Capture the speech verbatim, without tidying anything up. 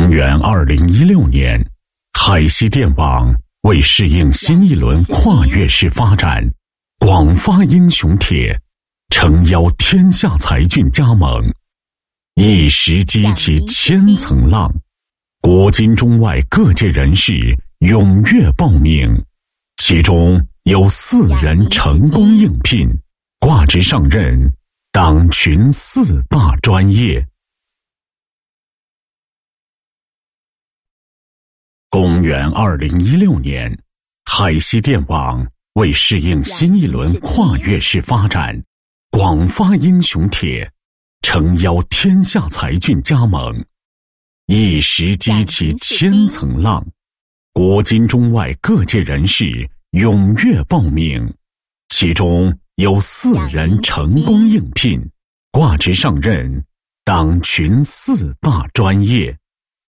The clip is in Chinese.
公元二零一六年，海西电网为适应新一轮跨越式发展，广发英雄帖，诚邀天下才俊加盟，一时激起千层浪，国金中外各界人士踊跃报名，其中有四人成功应聘，挂职上任党群四大专业。公元二零一六年，海西电网为适应新一轮跨越式发展，广发英雄帖，诚邀天下才俊加盟，一时激起千层浪，国金中外各界人士踊跃报名，其中有四人成功应聘，挂职上任党群四大专业。